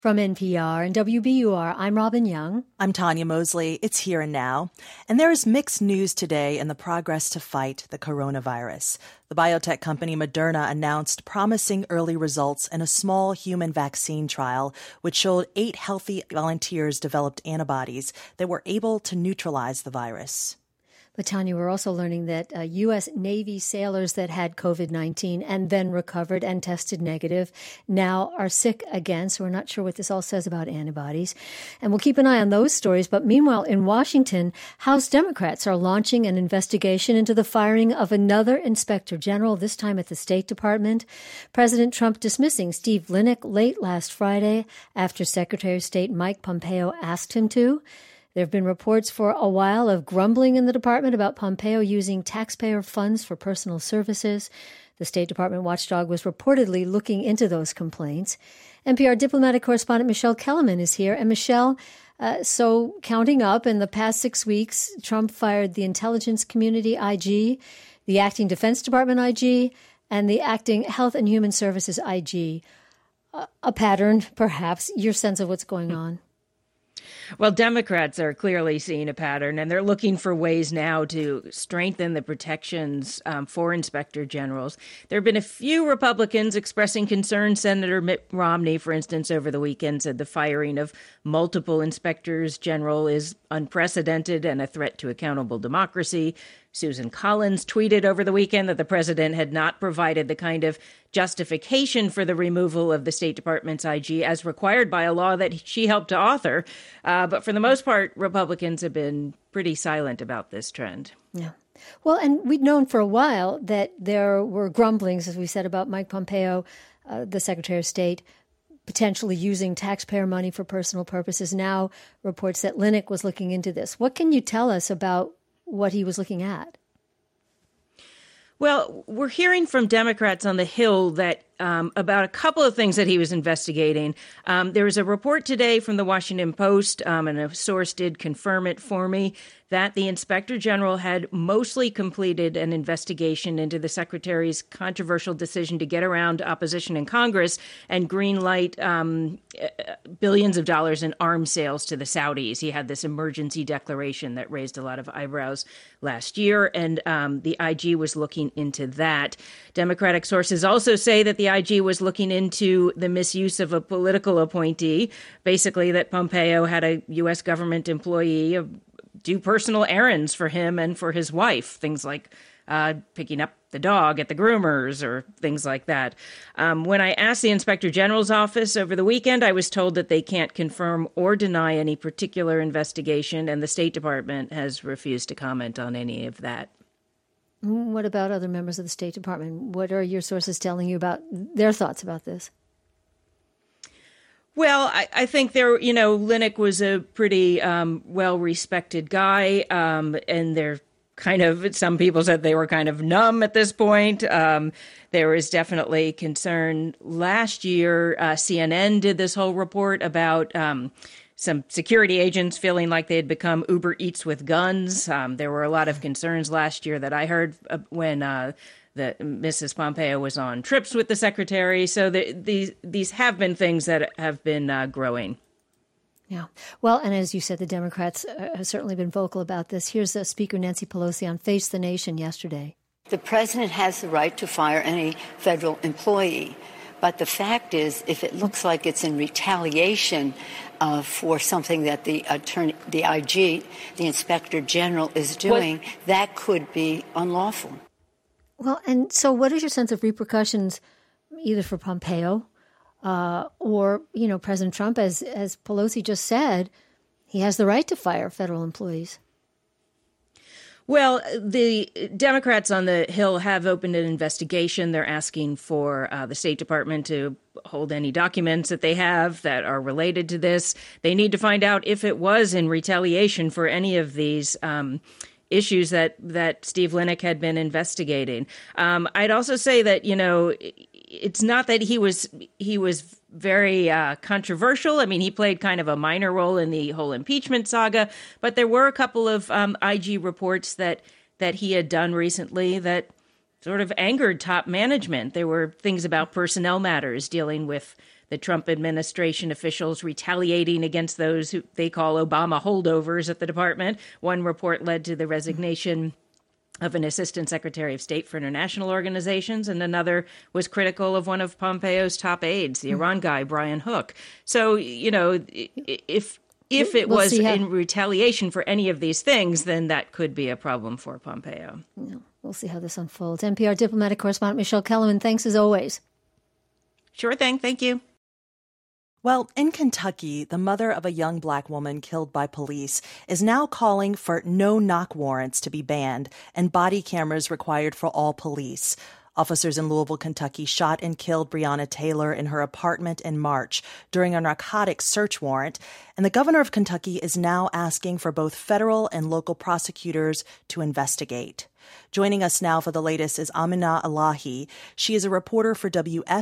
From NPR and WBUR, I'm Robin Young. I'm Tanya Mosley. It's Here and Now. And there is mixed news today in the progress to fight the coronavirus. The biotech company Moderna announced promising early results in a small human vaccine trial, which showed 8 healthy volunteers developed antibodies that were able to neutralize the virus. But Tanya, we're also learning that U.S. Navy sailors that had COVID-19 and then recovered and tested negative now are sick again. So we're not sure what this all says about antibodies. And we'll keep an eye on those stories. But meanwhile, in Washington, House Democrats are launching an investigation into the firing of another inspector general, this time at the State Department. President Trump dismissing Steve Linick late last Friday after Secretary of State Mike Pompeo asked him to. There have been reports for a while of grumbling in the department about Pompeo using taxpayer funds for personal services. The State Department watchdog was reportedly looking into those complaints. NPR diplomatic correspondent Michelle Kellerman is here. And Michelle, so counting up, in the past 6 weeks, Trump fired the intelligence community IG, the acting Defense Department IG, and the acting Health and Human Services IG. A pattern, perhaps. Your sense of what's going on? Well, Democrats are clearly seeing a pattern, and they're looking for ways now to strengthen the protections for inspector generals. There have been a few Republicans expressing concern. Senator Mitt Romney, for instance, over the weekend said the firing of multiple inspectors general is unprecedented and a threat to accountable democracy. Susan Collins tweeted over the weekend that the president had not provided the kind of justification for the removal of the State Department's IG as required by a law that she helped to author. But for the most part, Republicans have been pretty silent about this trend. Yeah. Well, and we'd known for a while that there were grumblings, as we said, about Mike Pompeo, the Secretary of State, potentially using taxpayer money for personal purposes. Now reports that Linick was looking into this. What can you tell us about what he was looking at? Well, we're hearing from Democrats on the Hill that about a couple of things that he was investigating. There was a report today from the Washington Post, and a source did confirm it for me, that the inspector general had mostly completed an investigation into the secretary's controversial decision to get around opposition in Congress and greenlight billions of dollars in arms sales to the Saudis. He had this emergency declaration that raised a lot of eyebrows last year, and the IG was looking into that. Democratic sources also say that the IG was looking into the misuse of a political appointee, basically that Pompeo had a U.S. government employee do personal errands for him and for his wife, things like picking up the dog at the groomers or things like that. When I asked the Inspector General's office over the weekend, I was told that they can't confirm or deny any particular investigation, and the State Department has refused to comment on any of that. What about other members of the State Department? What are your sources telling you about their thoughts about this? Well, I think Linick was a pretty well-respected guy, and they're kind of, some people said they were kind of numb at this point. There was definitely concern. Last year, CNN did this whole report about some security agents feeling like they had become Uber Eats with guns. There were a lot of concerns last year that I heard when that Mrs. Pompeo was on trips with the secretary. So these have been things that have been growing. Yeah. Well, and as you said, the Democrats have certainly been vocal about this. Here's Speaker Nancy Pelosi on Face the Nation yesterday. The president has the right to fire any federal employee. But the fact is, if it looks like it's in retaliation for something that the IG, the Inspector General, is doing, that could be unlawful. Well, and so what is your sense of repercussions, either for Pompeo or, President Trump? As Pelosi just said, he has the right to fire federal employees. Well, the Democrats on the Hill have opened an investigation. They're asking for the State Department to hold any documents that they have that are related to this. They need to find out if it was in retaliation for any of these issues that Steve Linick had been investigating. I'd also say that, it's not that he was very controversial. I mean, he played kind of a minor role in the whole impeachment saga, but there were a couple of IG reports that he had done recently that sort of angered top management. There were things about personnel matters dealing with the Trump administration officials retaliating against those who they call Obama holdovers at the department. One report led to the resignation of an assistant secretary of state for international organizations, and another was critical of one of Pompeo's top aides, the Iran guy, Brian Hook. So, if it was in retaliation for any of these things, then that could be a problem for Pompeo. Yeah, we'll see how this unfolds. NPR diplomatic correspondent Michelle Kellerman, thanks as always. Sure thing. Thank you. Well, in Kentucky, the mother of a young black woman killed by police is now calling for no-knock warrants to be banned and body cameras required for all police. Officers in Louisville, Kentucky shot and killed Breonna Taylor in her apartment in March during a narcotics search warrant, and the governor of Kentucky is now asking for both federal and local prosecutors to investigate. Joining us now for the latest is Amina Elahi. She is a reporter for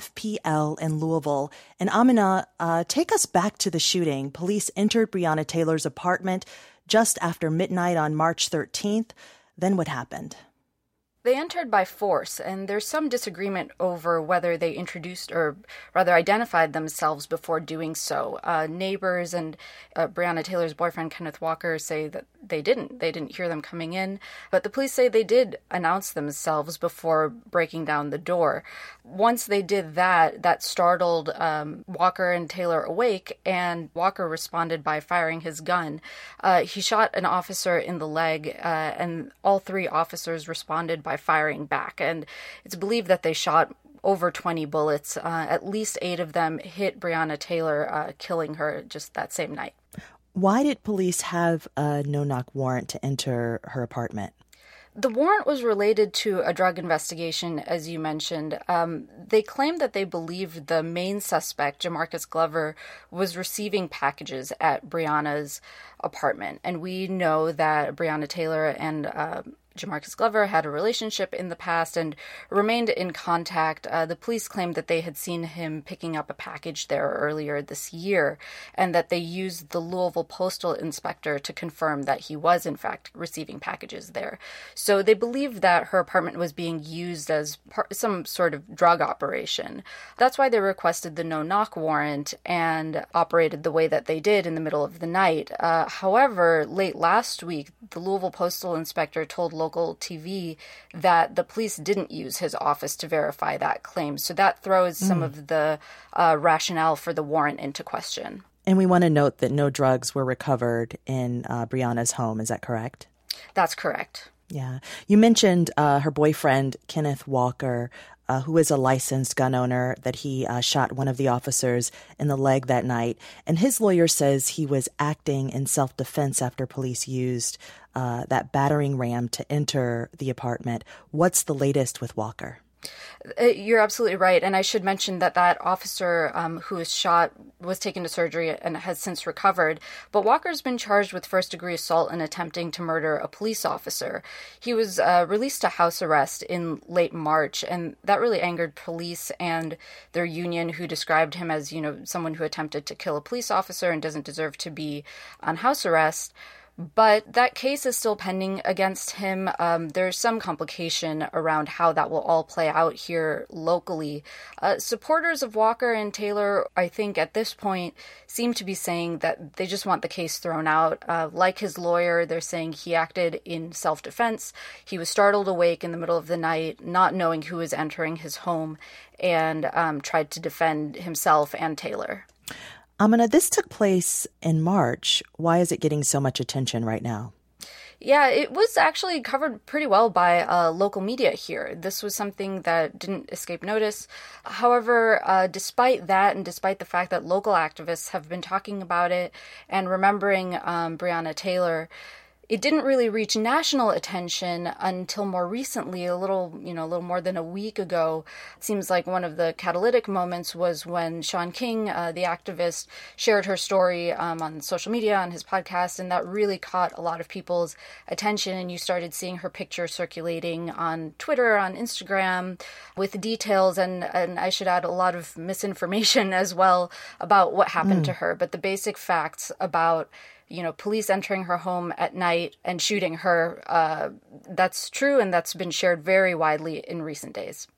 WFPL in Louisville. And Amina, take us back to the shooting. Police entered Breonna Taylor's apartment just after midnight on March 13th. Then what happened? They entered by force, and there's some disagreement over whether they introduced or rather identified themselves before doing so. Neighbors and Breonna Taylor's boyfriend, Kenneth Walker, say that they didn't. They didn't hear them coming in, but the police say they did announce themselves before breaking down the door. Once they did that, that startled Walker and Taylor awake, and Walker responded by firing his gun. He shot an officer in the leg, and all three officers responded by firing back. And it's believed that they shot over 20 bullets. At least 8 of them hit Breonna Taylor, killing her just that same night. Why did police have a no-knock warrant to enter her apartment? The warrant was related to a drug investigation, as you mentioned. They claimed that they believed the main suspect, Jamarcus Glover, was receiving packages at Breonna's apartment. And we know that Breonna Taylor and Jamarcus Glover had a relationship in the past and remained in contact. The police claimed that they had seen him picking up a package there earlier this year, and that they used the Louisville postal inspector to confirm that he was in fact receiving packages there. So they believed that her apartment was being used as some sort of drug operation. That's why they requested the no-knock warrant and operated the way that they did in the middle of the night. However, late last week, the Louisville postal inspector told local TV that the police didn't use his office to verify that claim. So that throws some of the rationale for the warrant into question. And we want to note that no drugs were recovered in Breonna's home. Is that correct? That's correct. Yeah. You mentioned her boyfriend, Kenneth Walker, who is a licensed gun owner, that he shot one of the officers in the leg that night. And his lawyer says he was acting in self-defense after police used that battering ram to enter the apartment. What's the latest with Walker? You're absolutely right. And I should mention that that officer who was shot was taken to surgery and has since recovered. But Walker's been charged with first-degree assault and attempting to murder a police officer. He was released to house arrest in late March, and that really angered police and their union, who described him as, someone who attempted to kill a police officer and doesn't deserve to be on house arrest. But that case is still pending against him. There's some complication around how that will all play out here locally. Supporters of Walker and Taylor, I think at this point, seem to be saying that they just want the case thrown out. Like his lawyer, they're saying he acted in self-defense. He was startled awake in the middle of the night, not knowing who was entering his home, and tried to defend himself and Taylor. Amina, this took place in March. Why is it getting so much attention right now? Yeah, it was actually covered pretty well by local media here. This was something that didn't escape notice. However, despite that, and despite the fact that local activists have been talking about it and remembering Breonna Taylor, it didn't really reach national attention until more recently, a little more than a week ago. It seems like one of the catalytic moments was when Shaun King, the activist, shared her story on social media, on his podcast, and that really caught a lot of people's attention. And you started seeing her picture circulating on Twitter, on Instagram, with details, and I should add a lot of misinformation as well about what happened to her. But the basic facts about police entering her home at night and shooting her, that's true, and that's been shared very widely in recent days.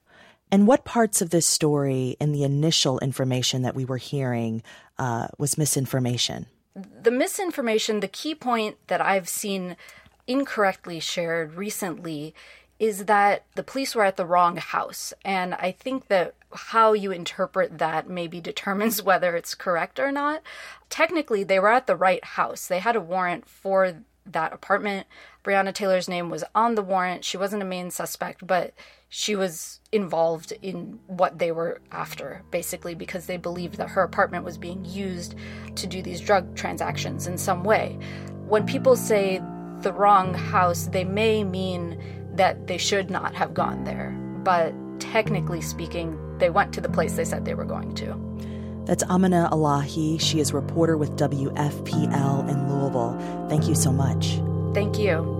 And what parts of this story in the initial information that we were hearing was misinformation? The misinformation, the key point that I've seen incorrectly shared recently is that the police were at the wrong house. And I think that how you interpret that maybe determines whether it's correct or not. Technically, they were at the right house. They had a warrant for that apartment. Breonna Taylor's name was on the warrant. She wasn't a main suspect, but she was involved in what they were after, basically because they believed that her apartment was being used to do these drug transactions in some way. When people say the wrong house, they may mean that they should not have gone there. But technically speaking, they went to the place they said they were going to. That's Amina Elahi. She is a reporter with WFPL in Louisville. Thank you so much. Thank you.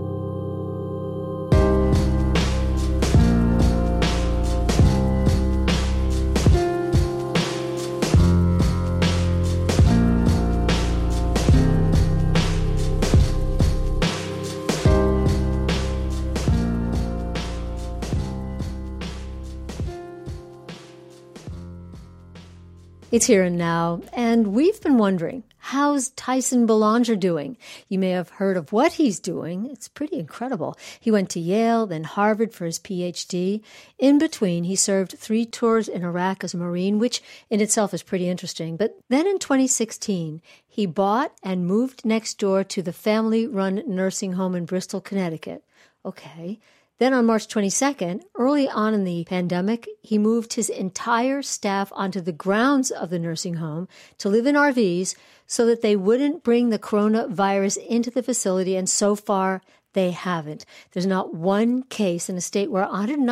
It's Here and Now, and we've been wondering, how's Tyson Belanger doing? You may have heard of what he's doing. It's pretty incredible. He went to Yale, then Harvard for his PhD. In between, he served 3 tours in Iraq as a Marine, which in itself is pretty interesting. But then in 2016, he bought and moved next door to the family-run nursing home in Bristol, Connecticut. Okay. Then on March 22nd, early on in the pandemic, he moved his entire staff onto the grounds of the nursing home to live in RVs so that they wouldn't bring the coronavirus into the facility, and so far they haven't. There's not one case in a state where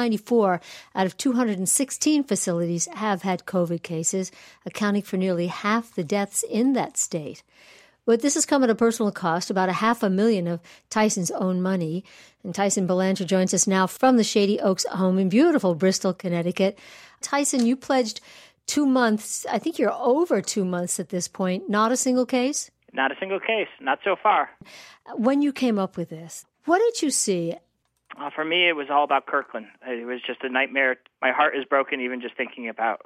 194 out of 216 facilities have had COVID cases, accounting for nearly half the deaths in that state. But this has come at a personal cost, about $500,000 of Tyson's own money. And Tyson Belanger joins us now from the Shady Oaks home in beautiful Bristol, Connecticut. Tyson, you pledged 2 months. I think you're over 2 months at this point. Not a single case? Not a single case. Not so far. When you came up with this, what did you see? For me, it was all about Kirkland. It was just a nightmare. My heart is broken even just thinking about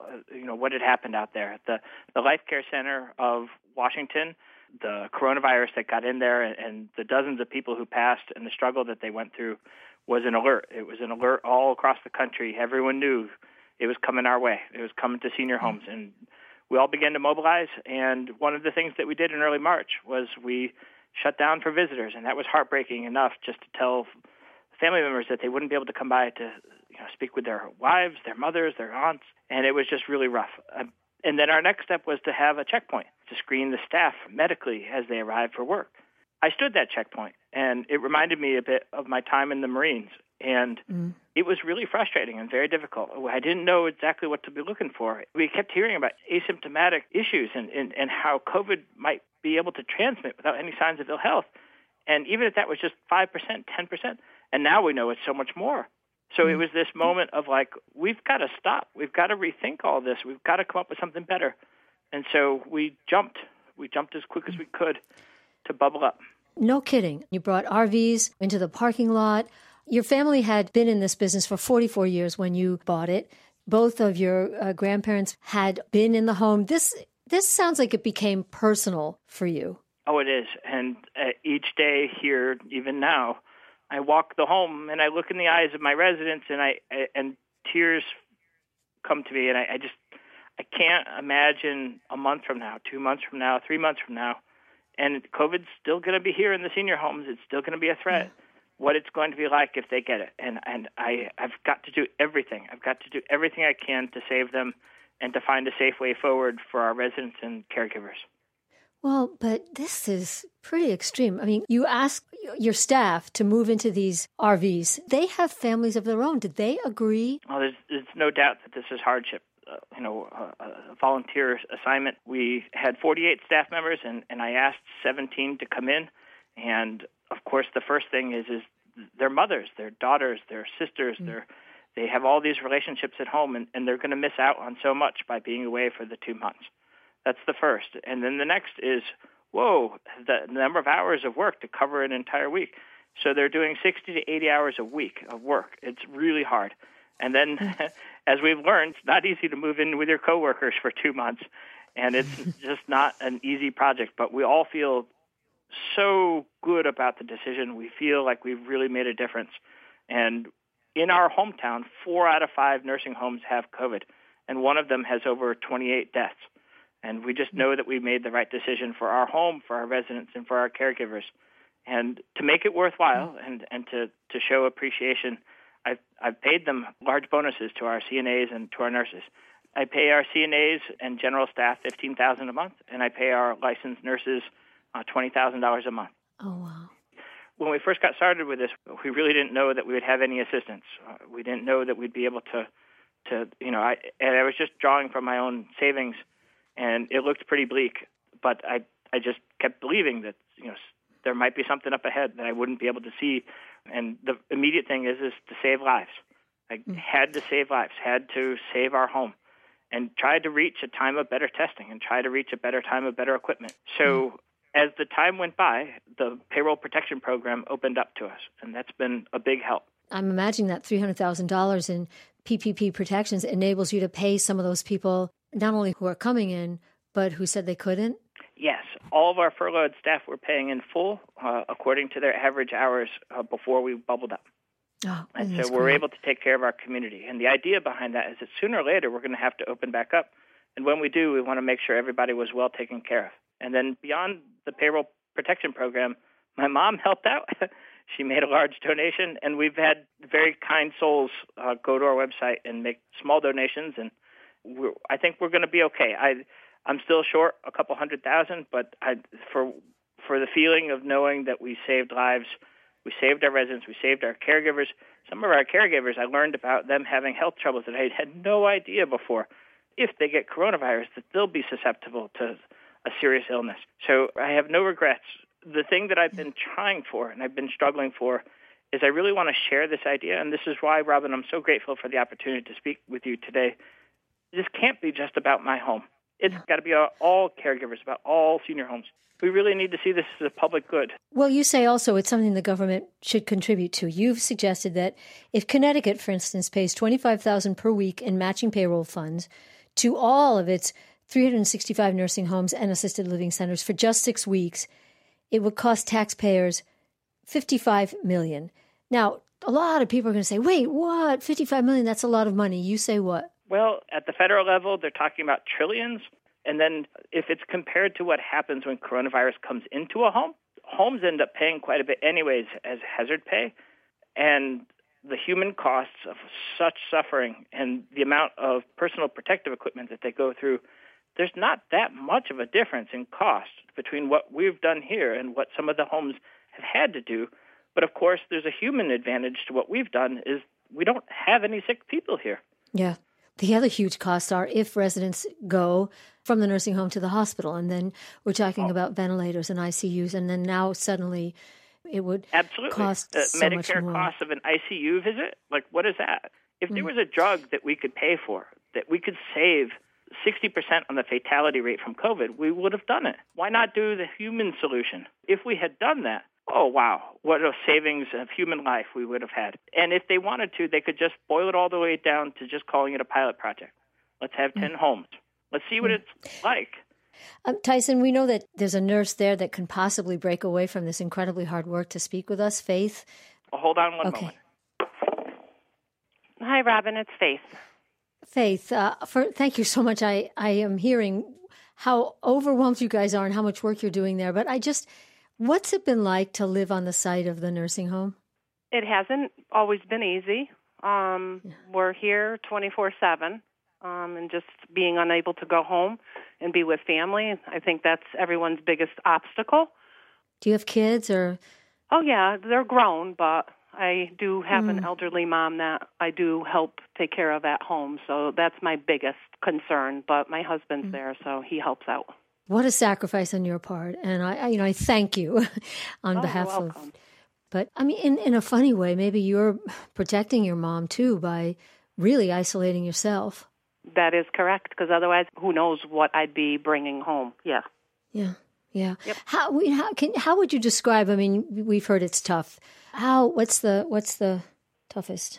what had happened out there. The Life Care Center of Washington, the coronavirus that got in there, and the dozens of people who passed and the struggle that they went through was an alert. It was an alert all across the country. Everyone knew it was coming our way. It was coming to senior homes. And we all began to mobilize. And one of the things that we did in early March was we shut down for visitors. And that was heartbreaking enough just to tell family members that they wouldn't be able to come by to speak with their wives, their mothers, their aunts. And it was just really rough. And then our next step was to have a checkpoint to screen the staff medically as they arrived for work. I stood that checkpoint, and it reminded me a bit of my time in the Marines. And it was really frustrating and very difficult. I didn't know exactly what to be looking for. We kept hearing about asymptomatic issues and how COVID might be able to transmit without any signs of ill health. And even if that was just 5%, 10%, and now we know it's so much more. So it was this moment of we've got to stop. We've got to rethink all this. We've got to come up with something better. And so we jumped. We jumped as quick as we could to bubble up. No kidding. You brought RVs into the parking lot. Your family had been in this business for 44 years when you bought it. Both of your grandparents had been in the home. This sounds like it became personal for you. Oh, it is. And each day here, even now, I walk the home and I look in the eyes of my residents and tears come to me. And I can't imagine a month from now, 2 months from now, 3 months from now. And COVID's still going to be here in the senior homes. It's still going to be a threat. What it's going to be like if they get it. And I've got to do everything. I've got to do everything I can to save them and to find a safe way forward for our residents and caregivers. Well, but this is pretty extreme. I mean, you ask your staff to move into these RVs. They have families of their own. Did they agree? Well, there's no doubt that this is hardship. A volunteer assignment. We had 48 staff members, and I asked 17 to come in. And, of course, the first thing is their mothers, their daughters, their sisters. They have all these relationships at home, and they're going to miss out on so much by being away for the 2 months. That's the first. And then the next is, the number of hours of work to cover an entire week. So they're doing 60 to 80 hours a week of work. It's really hard. And then, as we've learned, it's not easy to move in with your coworkers for 2 months, and it's just not an easy project. But we all feel so good about the decision. We feel like we've really made a difference. And in our hometown, 4 out of 5 nursing homes have COVID, and one of them has over 28 deaths. And we just know that we made the right decision for our home, for our residents, and for our caregivers. And to make it worthwhile and to show appreciation, I've paid them large bonuses to our CNAs and to our nurses. I pay our CNAs and general staff $15,000 a month, and I pay our licensed nurses $20,000 a month. Oh, wow. When we first got started with this, we really didn't know that we would have any assistance. We didn't know that we'd be able to I was just drawing from my own savings, and it looked pretty bleak. But I just kept believing that, there might be something up ahead that I wouldn't be able to see. And the immediate thing is to save lives. I had to save lives, had to save our home, and tried to reach a time of better testing and try to reach a better time of better equipment. So as the time went by, the payroll protection program opened up to us, and that's been a big help. I'm imagining that $300,000 in PPP protections enables you to pay some of those people, not only who are coming in, but who said they couldn't? Yes. All of our furloughed staff were paying in full according to their average hours before we bubbled up. Oh, and so we're able to take care of our community. And the idea behind that is that sooner or later we're going to have to open back up. And when we do, we want to make sure everybody was well taken care of. And then beyond the payroll protection program, my mom helped out. She made a large donation, and we've had very kind souls go to our website and make small donations, and I think we're going to be okay. I'm still short a couple $100,000, but for the feeling of knowing that we saved lives, we saved our residents, we saved our caregivers. Some of our caregivers, I learned about them having health troubles that I had no idea before. If they get coronavirus, that they'll be susceptible to a serious illness. So I have no regrets. The thing that I've been trying for and I've been struggling for is I really want to share this idea, and this is why, Robin, I'm so grateful for the opportunity to speak with you today. This can't be just about my home. It's got to be about all caregivers, about all senior homes. We really need to see this as a public good. Well, you say also it's something the government should contribute to. You've suggested that if Connecticut, for instance, pays $25,000 per week in matching payroll funds to all of its 365 nursing homes and assisted living centers for just 6 weeks, it would cost taxpayers $55 million. Now, a lot of people are going to say, wait, what? $55 million, that's a lot of money. You say what? Well, at the federal level, they're talking about trillions. And then if it's compared to what happens when coronavirus comes into a home, homes end up paying quite a bit anyways as hazard pay. And the human costs of such suffering and the amount of personal protective equipment that they go through, there's not that much of a difference in cost between what we've done here and what some of the homes have had to do. But of course, there's a human advantage to what we've done is we don't have any sick people here. Yeah. The other huge costs are if residents go from the nursing home to the hospital, and then we're talking about ventilators and ICUs, and then now suddenly it would cost so Medicare much more. Cost of an ICU visit, like what is that? If there was a drug that we could pay for, that we could save 60% on the fatality rate from COVID, we would have done it. Why not do the human solution? If we had done that, oh, wow, what a savings of human life we would have had. And if they wanted to, they could just boil it all the way down to just calling it a pilot project. Let's have 10 homes. Let's see what it's like. Tyson, we know that there's a nurse there that can possibly break away from this incredibly hard work to speak with us. Faith? Well, hold on one moment. Hi, Robin. It's Faith. Faith, thank you so much. I am hearing how overwhelmed you guys are and how much work you're doing there. But what's it been like to live on the site of the nursing home? It hasn't always been easy. We're here 24/7, and just being unable to go home and be with family. I think that's everyone's biggest obstacle. Do you have kids or? Oh, yeah, they're grown, but I do have an elderly mom that I do help take care of at home. So that's my biggest concern. But my husband's there, so he helps out. What a sacrifice on your part, and I thank you on behalf of. But I mean, in a funny way, maybe you're protecting your mom too by really isolating yourself. That is correct, because otherwise, who knows what I'd be bringing home? Yeah. Yeah. Yep. How would you describe? I mean, we've heard it's tough. What's the toughest?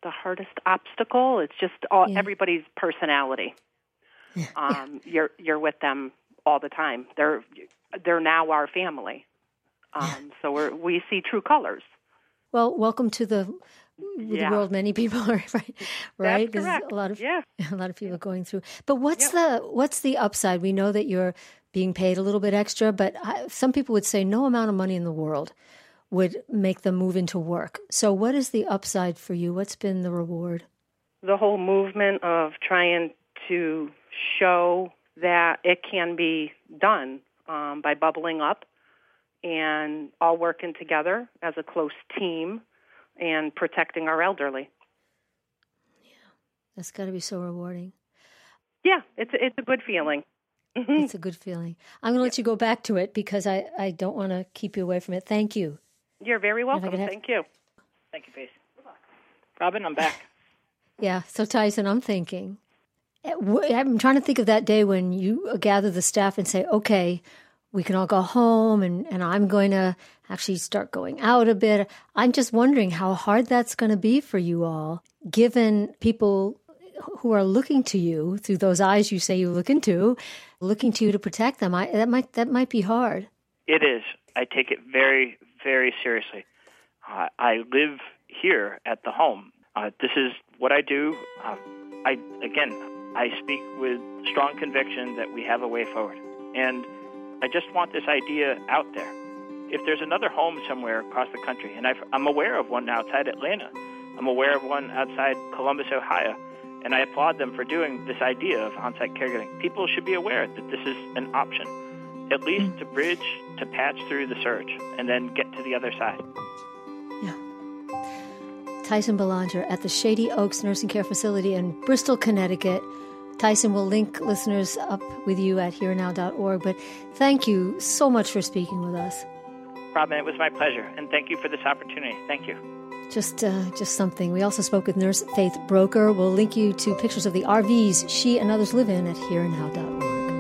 the hardest obstacle. It's just everybody's personality. You're with them all the time. They're now our family. So we see true colors. Well, welcome to the world many people are right. That's correct. A lot of people going through. But what's the upside? We know that you're being paid a little bit extra, but some people would say no amount of money in the world would make them move into work. So what is the upside for you? What's been the reward? The whole movement of trying to show that it can be done by bubbling up and all working together as a close team and protecting our elderly. Yeah, that's got to be so rewarding. Yeah, it's a good feeling. It's a good feeling. I'm going to let you go back to it because I don't want to keep you away from it. Thank you. You're very welcome. Thank you. Thank you, Pace. Robin, I'm back. Yeah, so Tyson, I'm thinking. I'm trying to think of that day when you gather the staff and say, okay, we can all go home and I'm going to actually start going out a bit. I'm just wondering how hard that's going to be for you all, given people who are looking to you through those eyes you say you look into, looking to you to protect them. That might be hard. It is. I take it very, very seriously. I live here at the home. This is what I do. I speak with strong conviction that we have a way forward. And I just want this idea out there. If there's another home somewhere across the country, and I'm aware of one outside Atlanta, I'm aware of one outside Columbus, Ohio, and I applaud them for doing this idea of on-site caregiving. People should be aware that this is an option, at least to bridge, to patch through the surge, and then get to the other side. Yeah. Tyson Belanger at the Shady Oaks Nursing Care Facility in Bristol, Connecticut. Tyson will link listeners up with you at herenow.org, but thank you so much for speaking with us. Robin, it was my pleasure, and thank you for this opportunity. Thank you. Just something. We also spoke with nurse Faith Broker. We'll link you to pictures of the RVs she and others live in at herenow.org.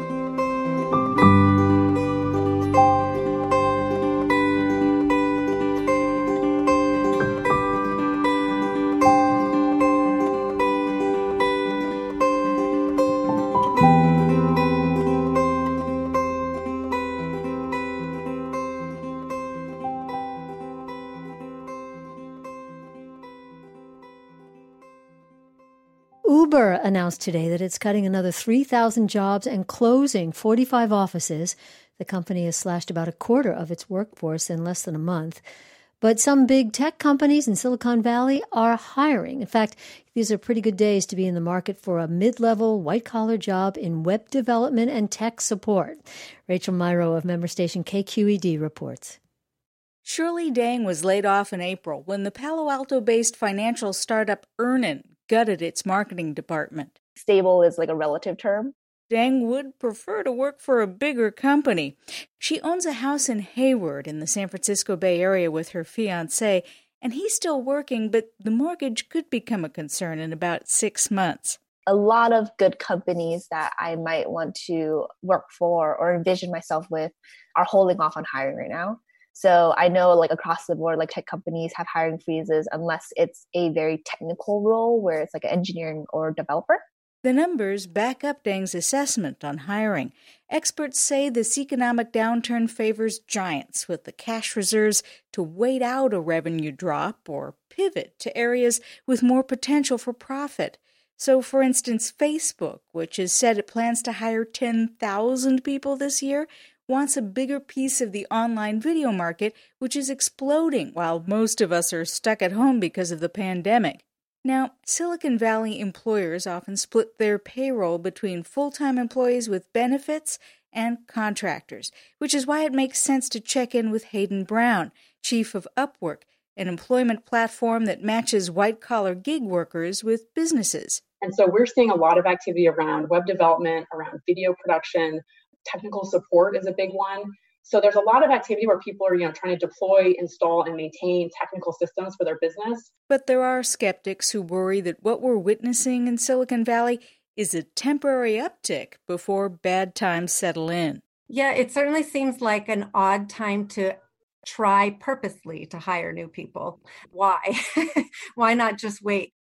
Uber announced today that it's cutting another 3,000 jobs and closing 45 offices. The company has slashed about a quarter of its workforce in less than a month. But some big tech companies in Silicon Valley are hiring. In fact, these are pretty good days to be in the market for a mid-level, white-collar job in web development and tech support. Rachel Myrow of member station KQED reports. Shirley Dang was laid off in April when the Palo Alto-based financial startup Earnin gutted its marketing department. Stable is like a relative term. Dang would prefer to work for a bigger company. She owns a house in Hayward in the San Francisco Bay Area with her fiancé, and he's still working, but the mortgage could become a concern in about 6 months. A lot of good companies that I might want to work for or envision myself with are holding off on hiring right now. So I know like across the board, like tech companies have hiring freezes unless it's a very technical role where it's like an engineering or developer. The numbers back up Dang's assessment on hiring. Experts say this economic downturn favors giants with the cash reserves to wait out a revenue drop or pivot to areas with more potential for profit. So, for instance, Facebook, which has said it plans to hire 10,000 people this year, wants a bigger piece of the online video market, which is exploding while most of us are stuck at home because of the pandemic. Now, Silicon Valley employers often split their payroll between full-time employees with benefits and contractors, which is why it makes sense to check in with Hayden Brown, chief of Upwork, an employment platform that matches white-collar gig workers with businesses. And so we're seeing a lot of activity around web development, around video production. Technical support is a big one. So there's a lot of activity where people are, trying to deploy, install, and maintain technical systems for their business. But there are skeptics who worry that what we're witnessing in Silicon Valley is a temporary uptick before bad times settle in. Yeah, it certainly seems like an odd time to try purposely to hire new people. Why? Why not just wait?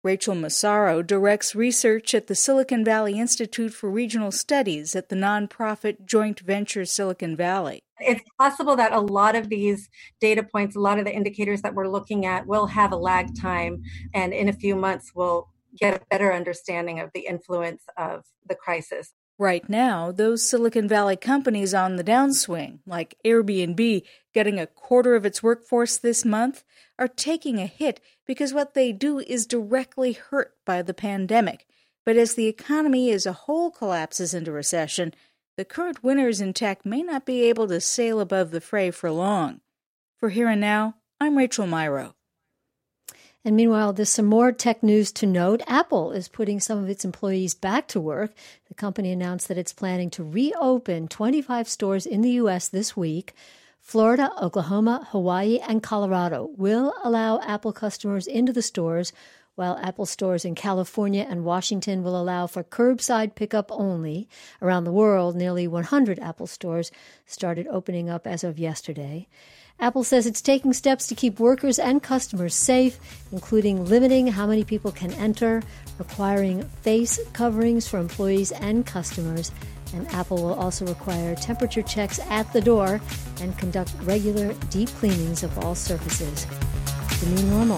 Rachel Massaro directs research at the Silicon Valley Institute for Regional Studies at the nonprofit joint venture Silicon Valley. It's possible that a lot of these data points, a lot of the indicators that we're looking at will have a lag time, and in a few months we'll get a better understanding of the influence of the crisis. Right now, those Silicon Valley companies on the downswing, like Airbnb getting a quarter of its workforce this month, are taking a hit because what they do is directly hurt by the pandemic. But as the economy as a whole collapses into recession, the current winners in tech may not be able to sail above the fray for long. For Here and Now, I'm Rachel Myrow. And meanwhile, there's some more tech news to note. Apple is putting some of its employees back to work. The company announced that it's planning to reopen 25 stores in the U.S. this week. Florida, Oklahoma, Hawaii, and Colorado will allow Apple customers into the stores, while Apple stores in California and Washington will allow for curbside pickup only. Around the world, nearly 100 Apple stores started opening up as of yesterday. Apple says it's taking steps to keep workers and customers safe, including limiting how many people can enter, requiring face coverings for employees and customers, and Apple will also require temperature checks at the door and conduct regular deep cleanings of all surfaces. The new normal.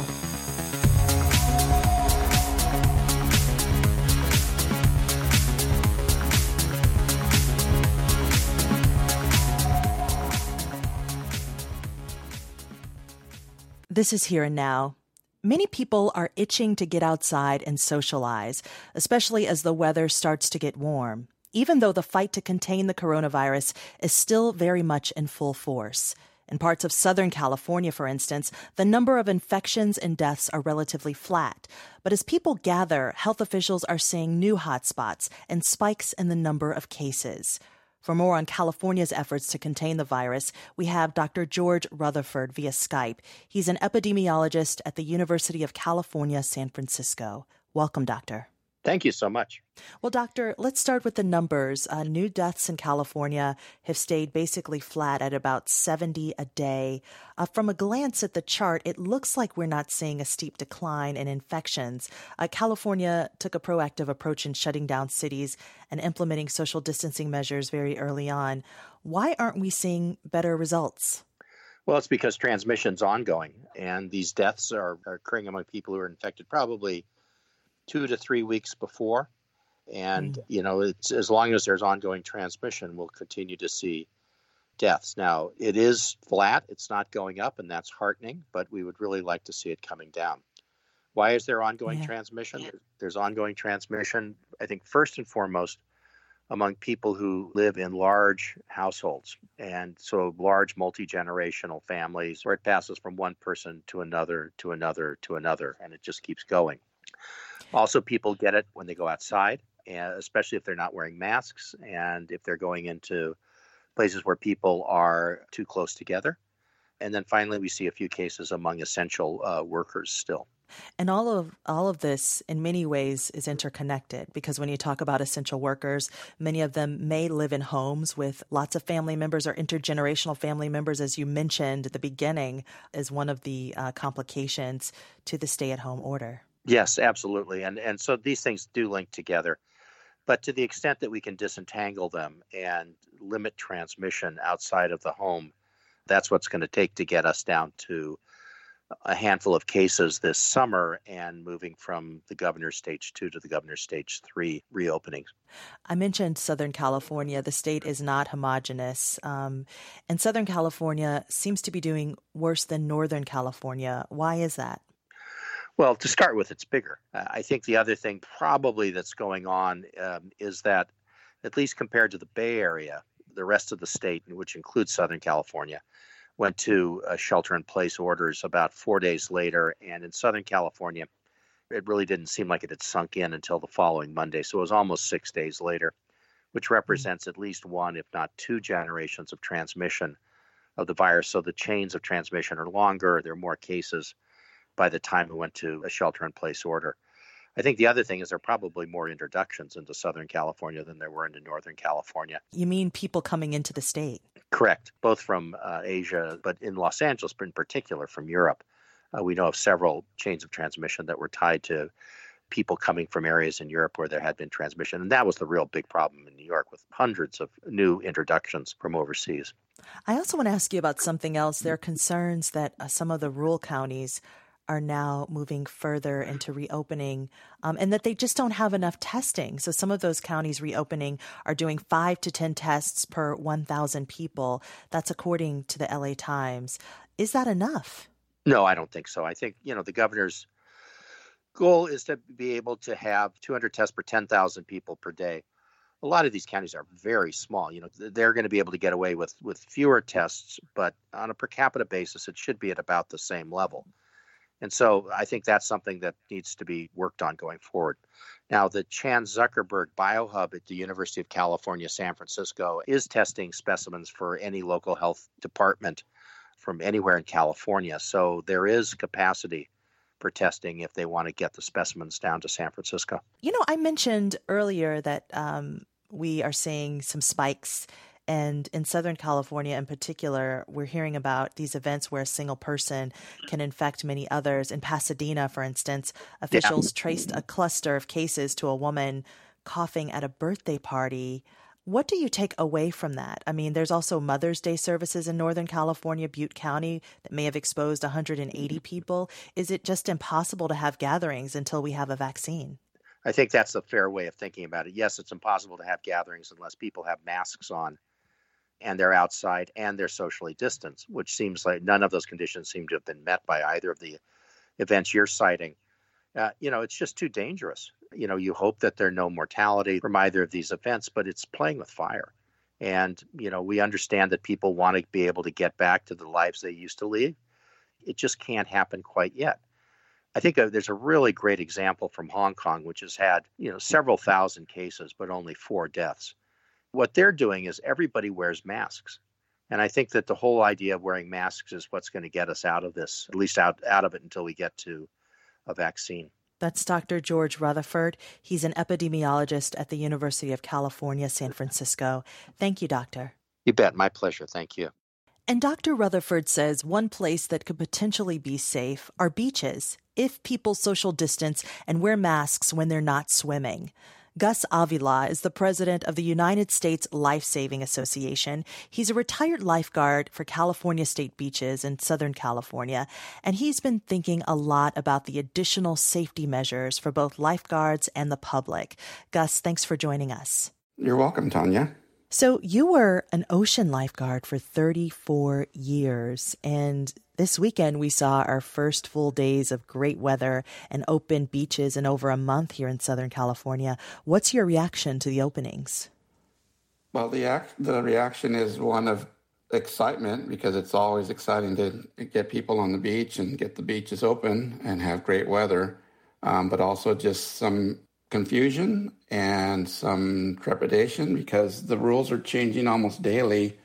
This is Here and Now. Many people are itching to get outside and socialize, especially as the weather starts to get warm, even though the fight to contain the coronavirus is still very much in full force. In parts of Southern California, for instance, the number of infections and deaths are relatively flat. But as people gather, health officials are seeing new hotspots and spikes in the number of cases. For more on California's efforts to contain the virus, we have Dr. George Rutherford via Skype. He's an epidemiologist at the University of California, San Francisco. Welcome, Doctor. Thank you so much. Well, Doctor, let's start with the numbers. New deaths in California have stayed basically flat at about 70 a day. From a glance at the chart, it looks like we're not seeing a steep decline in infections. California took a proactive approach in shutting down cities and implementing social distancing measures very early on. Why aren't we seeing better results? Well, it's because transmission's ongoing, and these deaths are occurring among people who are infected probably 2 to 3 weeks before. And, it's as long as there's ongoing transmission, we'll continue to see deaths. Now, it is flat. It's not going up, and that's heartening, but we would really like to see it coming down. Why is there ongoing transmission? There's ongoing transmission, I think, first and foremost, among people who live in large households, and so large multi-generational families, where it passes from one person to another, to another, to another, and it just keeps going. Also, people get it when they go outside, and especially if they're not wearing masks and if they're going into places where people are too close together. And then finally, we see a few cases among essential workers still. And all of this, in many ways, is interconnected, because when you talk about essential workers, many of them may live in homes with lots of family members or intergenerational family members, as you mentioned at the beginning, as one of the complications to the stay-at-home order. Yes, absolutely. And so these things do link together. But to the extent that we can disentangle them and limit transmission outside of the home, that's what's going to take to get us down to a handful of cases this summer and moving from the governor's stage 2 to the governor's stage 3 reopenings. I mentioned Southern California. The state is not homogenous. And Southern California seems to be doing worse than Northern California. Why is that? Well, to start with, it's bigger. I think the other thing probably that's going on is that, at least compared to the Bay Area, the rest of the state, which includes Southern California, went to shelter-in-place orders about 4 days later. And in Southern California, it really didn't seem like it had sunk in until the following Monday. So it was almost 6 days later, which represents at least one, if not two, generations of transmission of the virus. So the chains of transmission are longer. There are more cases by the time it went to a shelter-in-place order. I think the other thing is there are probably more introductions into Southern California than there were into Northern California. You mean people coming into the state? Correct, both from Asia, but in Los Angeles in particular from Europe. We know of several chains of transmission that were tied to people coming from areas in Europe where there had been transmission. And that was the real big problem in New York, with hundreds of new introductions from overseas. I also want to ask you about something else. There are concerns that some of the rural counties are now moving further into reopening and that they just don't have enough testing. So some of those counties reopening are doing 5 to 10 tests per 1,000 people. That's according to the LA Times. Is that enough? No, I don't think so. I think, the governor's goal is to be able to have 200 tests per 10,000 people per day. A lot of these counties are very small. They're going to be able to get away with fewer tests, but on a per capita basis, it should be at about the same level. And so I think that's something that needs to be worked on going forward. Now, the Chan Zuckerberg Biohub at the University of California, San Francisco, is testing specimens for any local health department from anywhere in California. So there is capacity for testing if they want to get the specimens down to San Francisco. I mentioned earlier that we are seeing some spikes. And in Southern California in particular, we're hearing about these events where a single person can infect many others. In Pasadena, for instance, officials traced a cluster of cases to a woman coughing at a birthday party. What do you take away from that? I mean, there's also Mother's Day services in Northern California, Butte County, that may have exposed 180 people. Is it just impossible to have gatherings until we have a vaccine? I think that's a fair way of thinking about it. Yes, it's impossible to have gatherings unless people have masks on and they're outside and they're socially distanced, which seems like none of those conditions seem to have been met by either of the events you're citing. It's just too dangerous. You hope that there are no mortality from either of these events, but it's playing with fire. And, we understand that people want to be able to get back to the lives they used to lead. It just can't happen quite yet. I think there's a really great example from Hong Kong, which has had, several thousand cases, but only 4 deaths. What they're doing is everybody wears masks. And I think that the whole idea of wearing masks is what's going to get us out of this, at least out of it until we get to a vaccine. That's Dr. George Rutherford. He's an epidemiologist at the University of California, San Francisco. Thank you, Doctor. You bet. My pleasure. Thank you. And Dr. Rutherford says one place that could potentially be safe are beaches, if people social distance and wear masks when they're not swimming. Gus Avila is the president of the United States Life-Saving Association. He's a retired lifeguard for California State Beaches in Southern California, and he's been thinking a lot about the additional safety measures for both lifeguards and the public. Gus, thanks for joining us. You're welcome, Tanya. So you were an ocean lifeguard for 34 years, and this weekend we saw our first full days of great weather and open beaches in over a month here in Southern California. What's your reaction to the openings? Well, the reaction is one of excitement, because it's always exciting to get people on the beach and get the beaches open and have great weather, but also just some confusion and some trepidation because the rules are changing almost daily.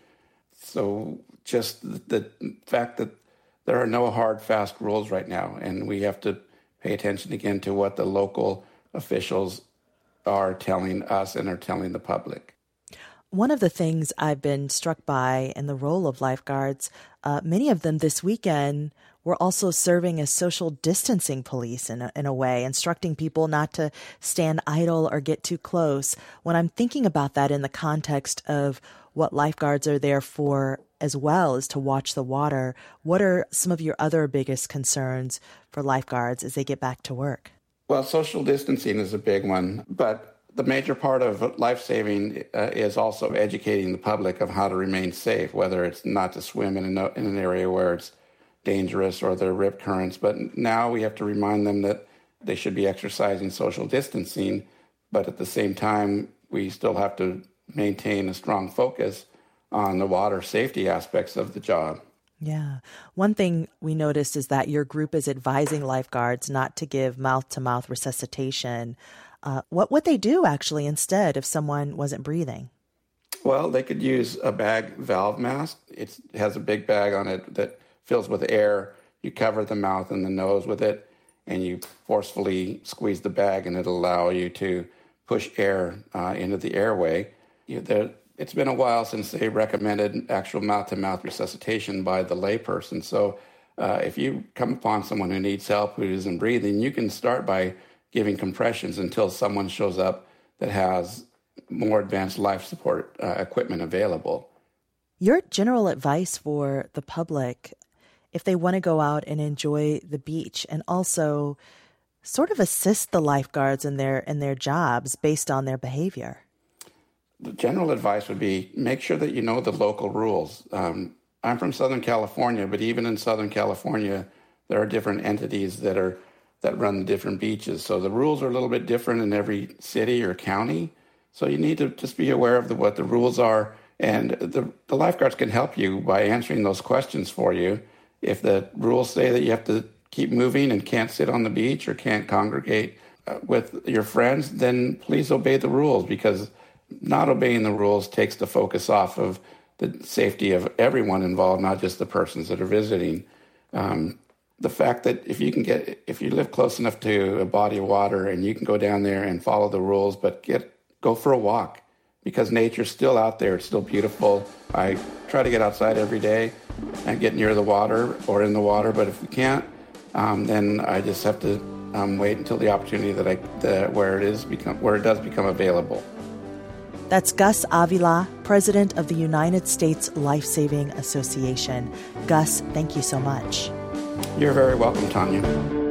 So just the fact that there are no hard, fast rules right now, and we have to pay attention again to what the local officials are telling us and are telling the public. One of the things I've been struck by in the role of lifeguards, many of them this weekend were also serving as social distancing police in a way, instructing people not to stand idle or get too close. When I'm thinking about that in the context of what lifeguards are there for as well as to watch the water, what are some of your other biggest concerns for lifeguards as they get back to work? Well, social distancing is a big one, but the major part of life-saving is also educating the public of how to remain safe, whether it's not to swim in an area where it's dangerous or there are rip currents. But now we have to remind them that they should be exercising social distancing, but at the same time, we still have to maintain a strong focus on the water safety aspects of the job. Yeah. One thing we noticed is that your group is advising lifeguards not to give mouth-to-mouth resuscitation. What would they do actually instead if someone wasn't breathing? Well, they could use a bag valve mask. It has a big bag on it that fills with air. You cover the mouth and the nose with it, and you forcefully squeeze the bag, and it'll allow you to push air into the airway. It's been a while since they recommended actual mouth-to-mouth resuscitation by the layperson. So if you come upon someone who needs help, who isn't breathing, you can start by giving compressions until someone shows up that has more advanced life support equipment available. Your general advice for the public, if they want to go out and enjoy the beach and also sort of assist the lifeguards in their jobs based on their behavior? The general advice would be make sure that you know the local rules. I'm from Southern California, but even in Southern California, there are different entities that run the different beaches. So the rules are a little bit different in every city or county. So you need to just be aware of what the rules are. And the lifeguards can help you by answering those questions for you. If the rules say that you have to keep moving and can't sit on the beach or can't congregate with your friends, then please obey the rules, because not obeying the rules takes the focus off of the safety of everyone involved, not just the persons that are visiting. The fact that if you live close enough to a body of water and you can go down there and follow the rules, but go for a walk, because nature's still out there. It's still beautiful. I try to get outside every day and get near the water or in the water, but if we can't, then I just have to wait until the opportunity where it does become available. That's Gus Avila, president of the United States Life-Saving Association. Gus, thank you so much. You're very welcome, Tanya.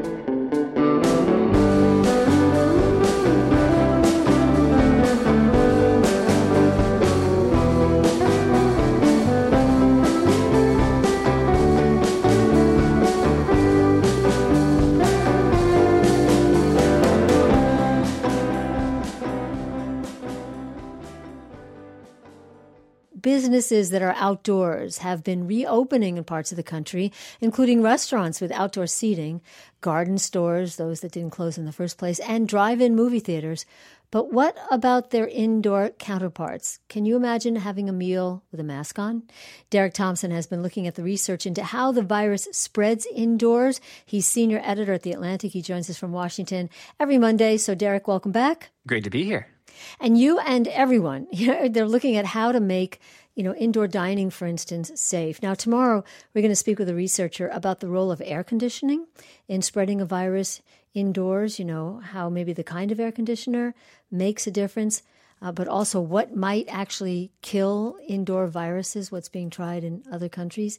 Businesses that are outdoors have been reopening in parts of the country, including restaurants with outdoor seating, garden stores, those that didn't close in the first place, and drive-in movie theaters. But what about their indoor counterparts? Can you imagine having a meal with a mask on? Derek Thompson has been looking at the research into how the virus spreads indoors. He's senior editor at The Atlantic. He joins us from Washington every Monday. So, Derek, welcome back. Great to be here. And you and everyone, they're looking at how to make, indoor dining, for instance, safe. Now, tomorrow, we're going to speak with a researcher about the role of air conditioning in spreading a virus indoors, how maybe the kind of air conditioner makes a difference, but also what might actually kill indoor viruses, what's being tried in other countries.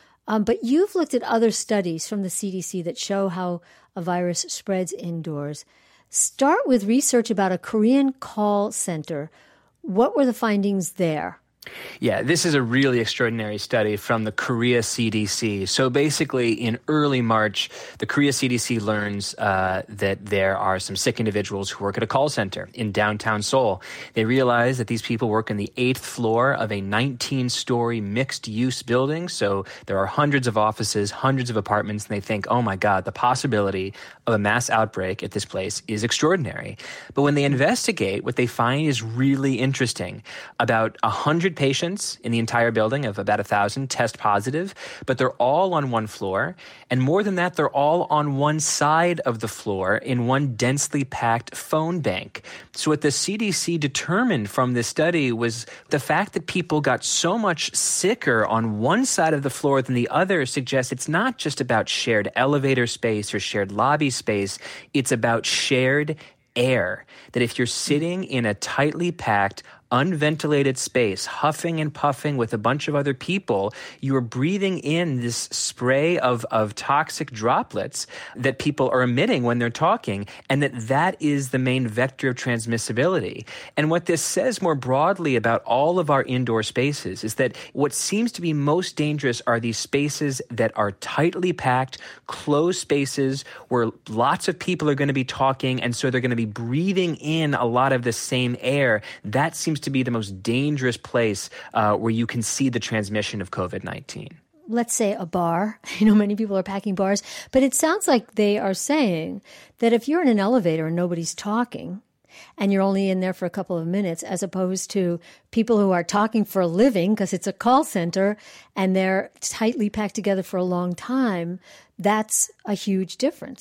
But you've looked at other studies from the CDC that show how a virus spreads indoors. Start with research about a Korean call center. What were the findings there? Yeah, this is a really extraordinary study from the Korea CDC. So basically, in early March, the Korea CDC learns that there are some sick individuals who work at a call center in downtown Seoul. They realize that these people work on the 8th floor of a 19-story mixed-use building. So there are hundreds of offices, hundreds of apartments, and they think, oh my God, the possibility of a mass outbreak at this place is extraordinary. But when they investigate, what they find is really interesting. About 100 patients in the entire building of about 1,000 test positive, but they're all on one floor. And more than that, they're all on one side of the floor in one densely packed phone bank. So what the CDC determined from this study was the fact that people got so much sicker on one side of the floor than the other suggests it's not just about shared elevator space or shared lobby space. It's about shared air. That if you're sitting in a tightly packed, unventilated space, huffing and puffing with a bunch of other people, you are breathing in this spray of toxic droplets that people are emitting when they're talking, and that is the main vector of transmissibility. And what this says more broadly about all of our indoor spaces is that what seems to be most dangerous are these spaces that are tightly packed, closed spaces where lots of people are going to be talking, and so they're going to be breathing in a lot of the same air. That seems to be the most dangerous place where you can see the transmission of COVID-19. Let's say a bar. Many people are packing bars, but it sounds like they are saying that if you're in an elevator and nobody's talking, and you're only in there for a couple of minutes, as opposed to people who are talking for a living because it's a call center and they're tightly packed together for a long time, that's a huge difference.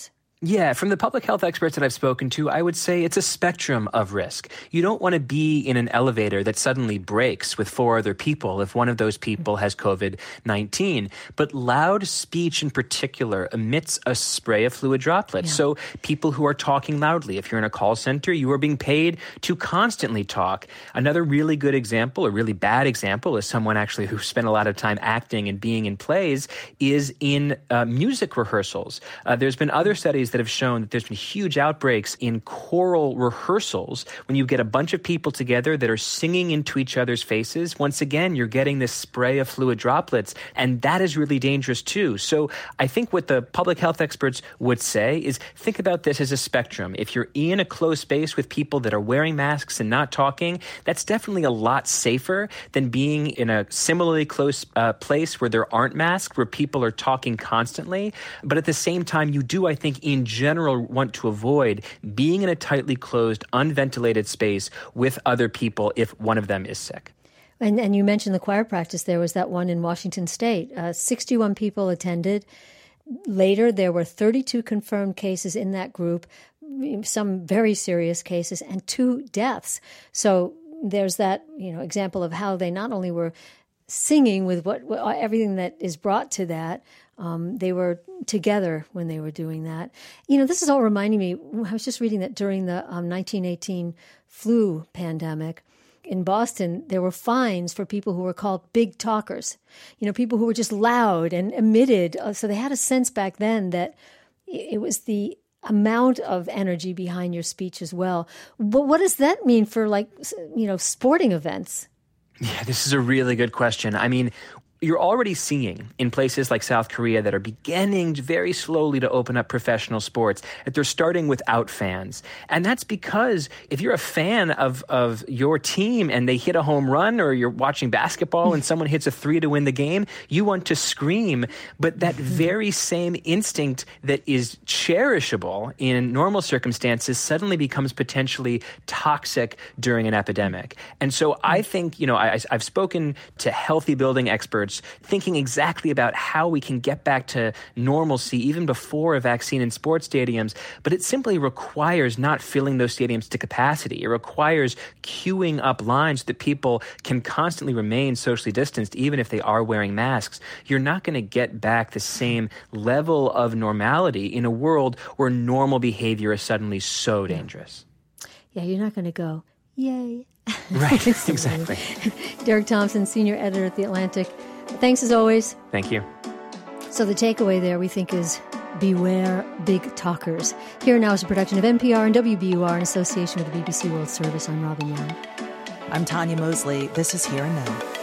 Yeah, from the public health experts that I've spoken to, I would say it's a spectrum of risk. You don't want to be in an elevator that suddenly breaks with 4 other people if one of those people has COVID-19. But loud speech in particular emits a spray of fluid droplets. Yeah. So people who are talking loudly, if you're in a call center, you are being paid to constantly talk. Another really good example, or really bad example, is someone actually who spent a lot of time acting and being in plays, is in music rehearsals. There's been other studies that have shown that there's been huge outbreaks in choral rehearsals when you get a bunch of people together that are singing into each other's faces. Once again, you're getting this spray of fluid droplets, and that is really dangerous too. So I think what the public health experts would say is think about this as a spectrum. If you're in a close space with people that are wearing masks and not talking, that's definitely a lot safer than being in a similarly close place where there aren't masks, where people are talking constantly. But at the same time, you do, I think, in general want to avoid being in a tightly closed, unventilated space with other people if one of them is sick. And you mentioned the choir practice. There was that one in Washington State. 61 people attended. Later, there were 32 confirmed cases in that group, some very serious cases, and 2 deaths. So there's that example of how they not only were singing with what everything that is brought to that, they were together when they were doing that. This is all reminding me, I was just reading that during the 1918 flu pandemic in Boston, there were fines for people who were called big talkers, people who were just loud and emitted. So they had a sense back then that it was the amount of energy behind your speech as well. But what does that mean for sporting events? Yeah, this is a really good question. I mean, you're already seeing in places like South Korea that are beginning very slowly to open up professional sports, that they're starting without fans. And that's because if you're a fan of your team and they hit a home run, or you're watching basketball and someone hits a 3 to win the game, you want to scream. But that very same instinct that is cherishable in normal circumstances suddenly becomes potentially toxic during an epidemic. And so I think, I've spoken to healthy building experts thinking exactly about how we can get back to normalcy even before a vaccine in sports stadiums. But it simply requires not filling those stadiums to capacity. It requires queuing up lines so that people can constantly remain socially distanced even if they are wearing masks. You're not going to get back the same level of normality in a world where normal behavior is suddenly so dangerous. Yeah, you're not going to go, yay. Right, exactly. Derek Thompson, senior editor at The Atlantic. Thanks as always. Thank you. So the takeaway there, we think, is beware big talkers. Here Now is a production of NPR and WBUR in association with the BBC World Service. I'm Robin Young. I'm Tanya Mosley. This is Here and Now.